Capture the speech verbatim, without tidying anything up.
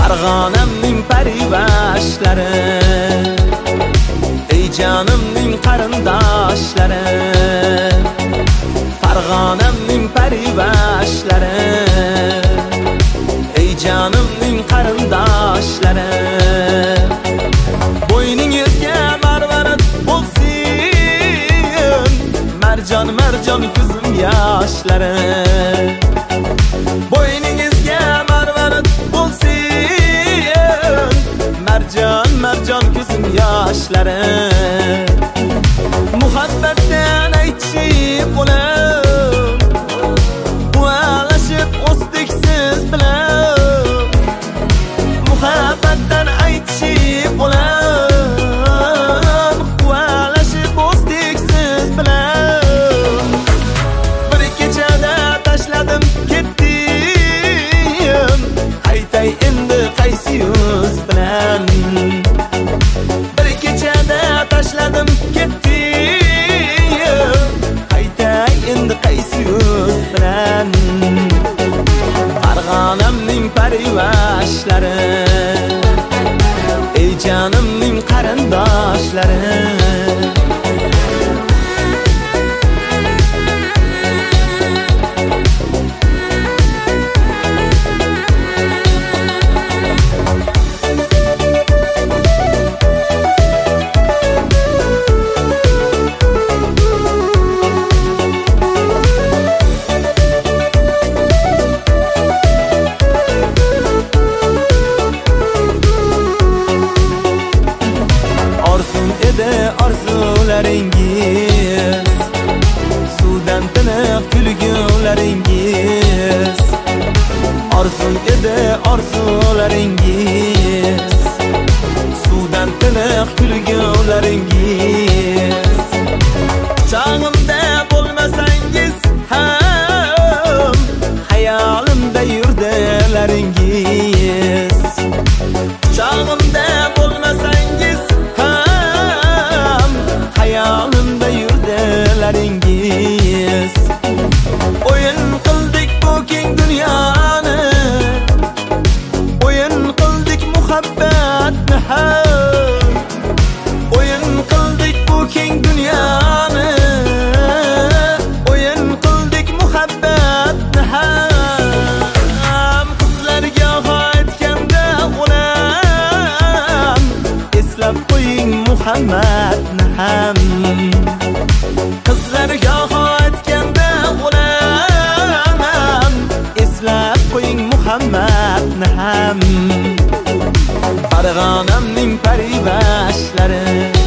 Farg'onamning parivashlari, ey jonimning qarindoshlari. Farg'onamning parivashlari, ey jonimning qarindoshlari. Bo'yningizga marvarat bo'lsin, marjon marjon ko'zim yoshlari. Bo'yningizga marvarat bo'lsin, marjon marjon ko'zim yoshlari. Muhabbatdan aytishib bo'lib, ualashib o'sdik siz bilan. Muhabbatdan aytishib bo'lib, ualashib o'sdik siz bilan. Bir kechada tashladim ketdim, aytay endi qaysi yuz bilan. Bir kechada tashladim ketdim, aytay endi qaysi yuz bilan. Farg'onamning parivashlari, ey jonimning qarindoshlari. Arzularingiz, suvdan tiniq kulgularingiz. Orzum edi orzularingiz, suvdan tiniq kulgularingiz. Chog'imda bo'lmasangiz ham, hayolimda yurdilaringiz. Chog'imda bo'lmasangiz ham, hayolimda yurdilaringiz. O'yin qildik bu keng dunyoni, o'yin qildik muhabbatni ham. O'yin qildik bu keng dunyoni, o'yin qildik muhabbatni ham. Qizlarga aytganda onam, eslab qo'ying Muhammadni ham. Qizlarga aytganda onam, eslab qo'ying Muhammadni ham. Farg'onamning parivashlari,